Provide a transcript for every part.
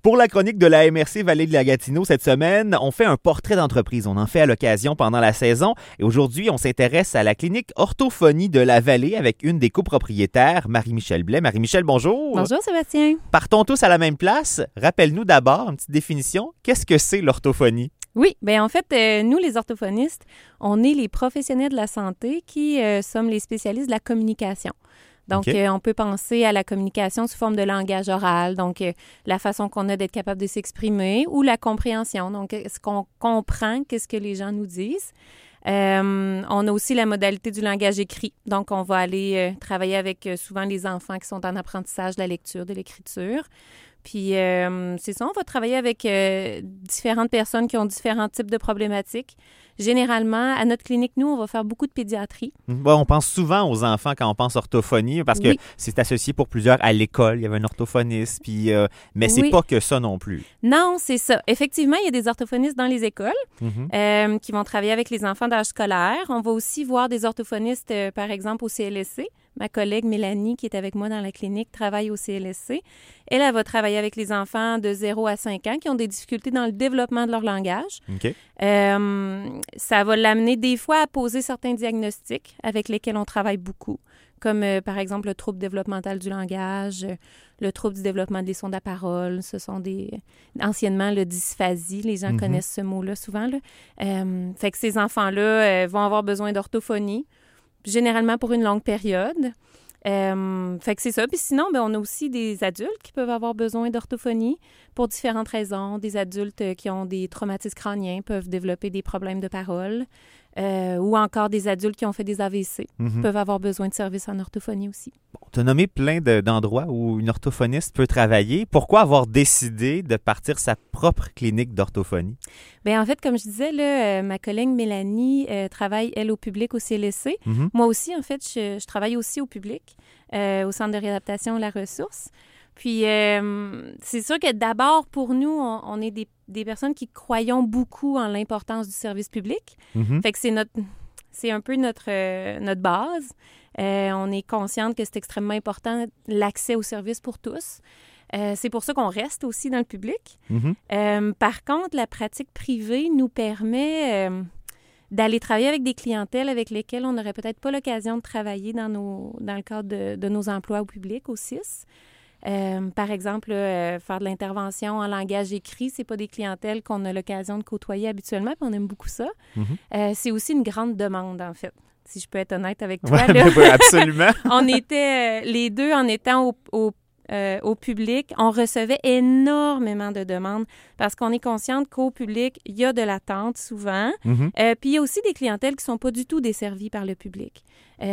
Pour la chronique de la MRC Vallée de la Gatineau cette semaine, on fait un portrait d'entreprise. On en fait à l'occasion pendant la saison. Et aujourd'hui, on s'intéresse à la clinique orthophonie de la Vallée avec une des copropriétaires, Marie-Michel Blais. Marie-Michel, bonjour. Bonjour Sébastien. Partons tous à la même place. Rappelle-nous d'abord une petite définition. Qu'est-ce que c'est l'orthophonie? Oui, bien en fait, nous les orthophonistes, on est les professionnels de la santé qui sommes les spécialistes de la communication. Donc, on peut penser à la communication sous forme de langage oral, donc la façon qu'on a d'être capable de s'exprimer, ou la compréhension, donc est-ce qu'on comprend qu'est-ce que les gens nous disent. On a aussi la modalité du langage écrit, donc on va aller travailler avec souvent les enfants qui sont en apprentissage de la lecture, de l'écriture. Puis, c'est ça, on va travailler avec différentes personnes qui ont différents types de problématiques. Généralement, à notre clinique, nous, on va faire beaucoup de pédiatrie. Bon, on pense souvent aux enfants quand on pense orthophonie parce que c'est associé pour plusieurs à l'école. Il y avait un orthophoniste, puis, mais c'est pas que ça non plus. Non, c'est ça. Effectivement, il y a des orthophonistes dans les écoles qui vont travailler avec les enfants d'âge scolaire. On va aussi voir des orthophonistes, par exemple, au CLSC. Ma collègue Mélanie, qui est avec moi dans la clinique, travaille au CLSC. Elle va travailler avec les enfants de 0 à 5 ans qui ont des difficultés dans le développement de leur langage. Ça va l'amener des fois à poser certains diagnostics avec lesquels on travaille beaucoup, comme par exemple le trouble développemental du langage, le trouble du développement des sons de la parole. Ce sont anciennement, le dysphasie, les gens connaissent ce mot-là souvent. Fait que ces enfants-là vont avoir besoin d'orthophonie, généralement pour une longue période. Fait que c'est ça. Puis sinon, on a aussi des adultes qui peuvent avoir besoin d'orthophonie pour différentes raisons. Des adultes qui ont des traumatismes crâniens peuvent développer des problèmes de parole. Ou encore des adultes qui ont fait des AVC peuvent avoir besoin de services en orthophonie aussi. Bon, tu as nommé plein d'endroits où une orthophoniste peut travailler. Pourquoi avoir décidé de partir sa propre clinique d'orthophonie? Bien, en fait, comme je disais, là, ma collègue Mélanie travaille, elle, au public au CLSC. Moi aussi, en fait, je travaille aussi au public, au Centre de réadaptation La Ressource. Puis, c'est sûr que d'abord, pour nous, on est des personnes qui croyons beaucoup en l'importance du service public. Fait que c'est un peu notre base. On est consciente que c'est extrêmement important, l'accès aux services pour tous. C'est pour ça qu'on reste aussi dans le public. Par contre, la pratique privée nous permet d'aller travailler avec des clientèles avec lesquelles on n'aurait peut-être pas l'occasion de travailler dans le cadre de nos emplois au public, au CIS. Par exemple, faire de l'intervention en langage écrit, c'est pas des clientèles qu'on a l'occasion de côtoyer habituellement, puis on aime beaucoup ça. C'est aussi une grande demande, en fait, si je peux être honnête avec toi. Oui, absolument. On était les deux en étant au public, on recevait énormément de demandes parce qu'on est consciente qu'au public, il y a de l'attente souvent. Puis il y a aussi des clientèles qui ne sont pas du tout desservies par le public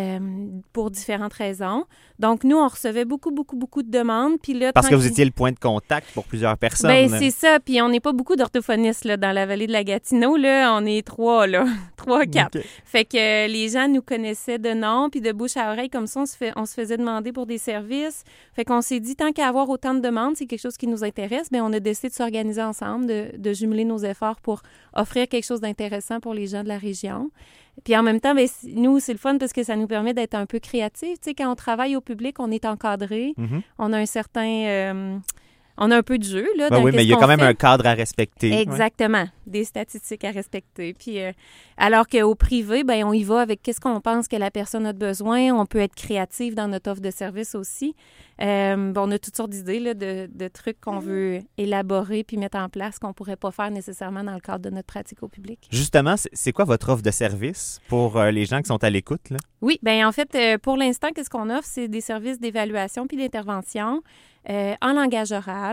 pour différentes raisons. Donc, nous, on recevait beaucoup de demandes. Puis là, parce que vous étiez le point de contact pour plusieurs personnes. Bien, c'est ça. Puis on n'est pas beaucoup d'orthophonistes là, dans la vallée de la Gatineau. Là, on est 3, 4. Fait que les gens nous connaissaient de nom, puis de bouche à oreille, comme ça, on se faisait demander pour des services. Fait qu'on s'est dit, tant qu'à avoir autant de demandes, c'est quelque chose qui nous intéresse, bien, on a décidé de s'organiser ensemble, de jumeler nos efforts pour offrir quelque chose d'intéressant pour les gens de la région. Puis en même temps, bien, nous, c'est le fun parce que ça nous permet d'être un peu créatifs. Tu sais, quand on travaille au public, on est encadré, on a un certain... on a un peu de jeu, là. Oui, mais il y a quand même un cadre à respecter. Exactement. Des statistiques à respecter. Puis, alors qu'au privé, bien, on y va avec qu'est-ce qu'on pense que la personne a besoin. On peut être créatif dans notre offre de service aussi. On a toutes sortes d'idées là, de trucs qu'on veut élaborer puis mettre en place qu'on ne pourrait pas faire nécessairement dans le cadre de notre pratique au public. Justement, c'est quoi votre offre de service pour les gens qui sont à l'écoute, là? Oui, bien, en fait, pour l'instant, qu'est-ce qu'on offre? C'est des services d'évaluation puis d'intervention en langage oral.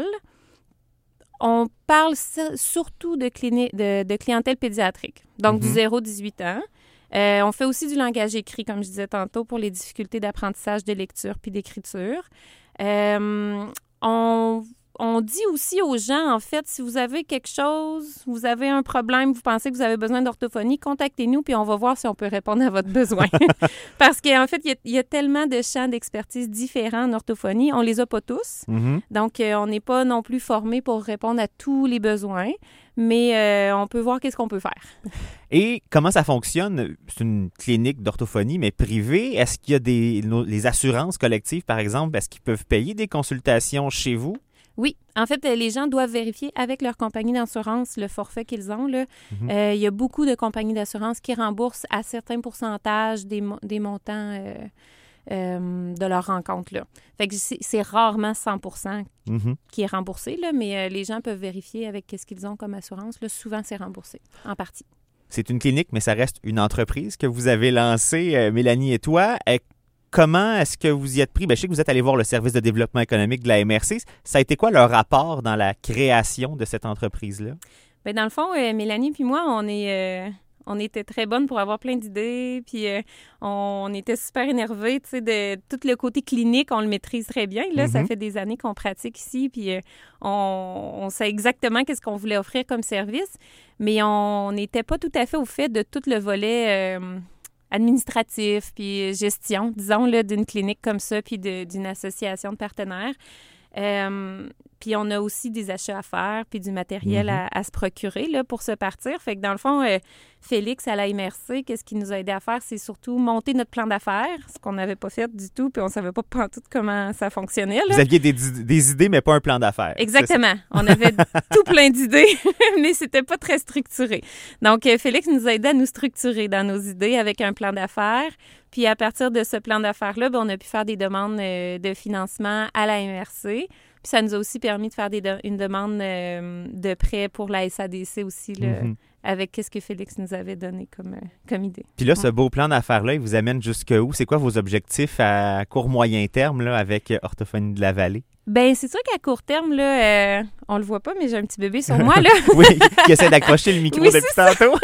On parle surtout de clientèle pédiatrique, donc du 0-18 ans. On fait aussi du langage écrit, comme je disais tantôt, pour les difficultés d'apprentissage de lecture puis d'écriture. On dit aussi aux gens, en fait, si vous avez quelque chose, vous avez un problème, vous pensez que vous avez besoin d'orthophonie, contactez-nous puis on va voir si on peut répondre à votre besoin. Parce qu'en fait, il y a tellement de champs d'expertise différents en orthophonie. On les a pas tous. Donc, on n'est pas non plus formé pour répondre à tous les besoins, mais on peut voir qu'est-ce qu'on peut faire. Et comment ça fonctionne? C'est une clinique d'orthophonie, mais privée. Est-ce qu'il y a les assurances collectives, par exemple, est-ce qu'ils peuvent payer des consultations chez vous? Oui. En fait, les gens doivent vérifier avec leur compagnie d'assurance le forfait qu'ils ont. Là. Il y a beaucoup de compagnies d'assurance qui remboursent à certains pourcentages des montants de leur rencontre. Là. Fait que c'est rarement 100% qui est remboursé, là, mais les gens peuvent vérifier avec ce qu'ils ont comme assurance. Là, souvent, c'est remboursé, en partie. C'est une clinique, mais ça reste une entreprise que vous avez lancée, Mélanie et toi. Comment est-ce que vous y êtes pris? Je sais que vous êtes allé voir le service de développement économique de la MRC. Ça a été quoi leur rapport dans la création de cette entreprise-là? Bien, dans le fond, Mélanie puis moi, on était très bonnes pour avoir plein d'idées, puis on était super énervés, tu sais, de tout le côté clinique, on le maîtrise très bien. Là, ça fait des années qu'on pratique ici, puis on sait exactement qu'est-ce qu'on voulait offrir comme service, mais on n'était pas tout à fait au fait de tout le volet administratif, puis gestion, disons, là, d'une clinique comme ça, puis d'une association de partenaires. Puis on a aussi des achats à faire, puis du matériel à se procurer là, pour se partir. Fait que dans le fond, Félix à la MRC, qu'est-ce qu'il nous a aidé à faire? C'est surtout monter notre plan d'affaires, ce qu'on n'avait pas fait du tout, puis on savait pas pantoute comment ça fonctionnait. Là. Vous aviez des idées, mais pas un plan d'affaires. Exactement. On avait tout plein d'idées, mais c'était pas très structuré. Donc, Félix nous a aidé à nous structurer dans nos idées avec un plan d'affaires. Puis à partir de ce plan d'affaires-là, on a pu faire des demandes de financement à la MRC. Puis ça nous a aussi permis de faire une demande de prêt pour la SADC aussi, là, avec ce que Félix nous avait donné comme idée. Puis là, ce beau plan d'affaires-là, il vous amène jusqu'où? C'est quoi vos objectifs à court-moyen terme là, avec Orthophonie de la Vallée? Bien, c'est sûr qu'à court terme, là, on le voit pas, mais j'ai un petit bébé sur moi, là. Oui, qui essaie d'accrocher le micro depuis tantôt.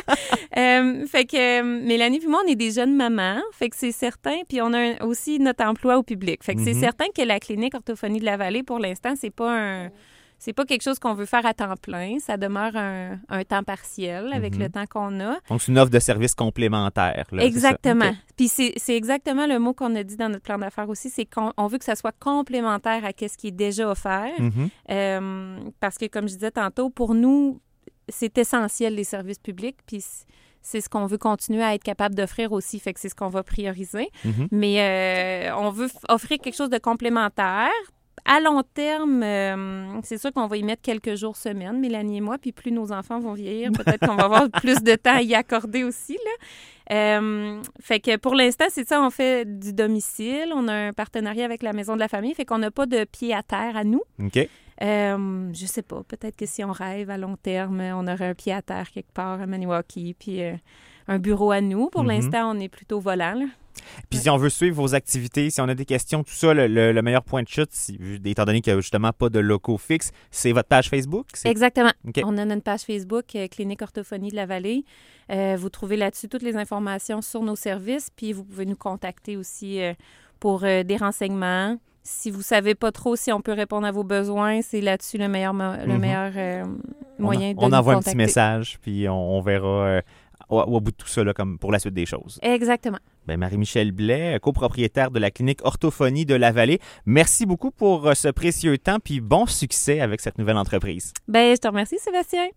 Fait que Mélanie puis moi, on est des jeunes mamans, fait que c'est certain, puis on a aussi notre emploi au public. Fait que c'est certain que la clinique Orthophonie de la Vallée, pour l'instant, c'est pas quelque chose qu'on veut faire à temps plein. Ça demeure un temps partiel avec le temps qu'on a. Donc, c'est une offre de service complémentaire. Là, exactement. Okay. Puis c'est exactement le mot qu'on a dit dans notre plan d'affaires aussi, c'est qu'on veut que ça soit complémentaire à ce qui est déjà offert. Parce que, comme je disais tantôt, pour nous, c'est essentiel les services publics, puis c'est ce qu'on veut continuer à être capable d'offrir aussi, fait que c'est ce qu'on va prioriser. Mais on veut offrir quelque chose de complémentaire. À long terme, c'est sûr qu'on va y mettre quelques jours semaine, Mélanie et moi, puis plus nos enfants vont vieillir, peut-être qu'on va avoir plus de temps à y accorder aussi, là. Fait que pour l'instant, c'est ça, on fait du domicile. On a un partenariat avec la Maison de la Famille, fait qu'on n'a pas de pied à terre à nous. OK. Je sais pas, peut-être que si on rêve à long terme, on aurait un pied à terre quelque part à Maniwaki, puis un bureau à nous. Pour l'instant, on est plutôt volant, là. Puis si on veut suivre vos activités, si on a des questions, tout ça, le meilleur point de chute, étant donné qu'il n'y a justement pas de locaux fixes, c'est votre page Facebook? Exactement. Okay. On a notre page Facebook, Clinique Orthophonie de la Vallée. Vous trouvez là-dessus toutes les informations sur nos services, puis vous pouvez nous contacter aussi pour des renseignements. Si vous ne savez pas trop si on peut répondre à vos besoins, c'est là-dessus le meilleur moyen de nous contacter. On envoie un petit message, puis on verra au bout de tout ça là, comme pour la suite des choses. Exactement. Marie-Michèle Blais, copropriétaire de la clinique Orthophonie de la Vallée, merci beaucoup pour ce précieux temps, puis bon succès avec cette nouvelle entreprise. Je te remercie, Sébastien.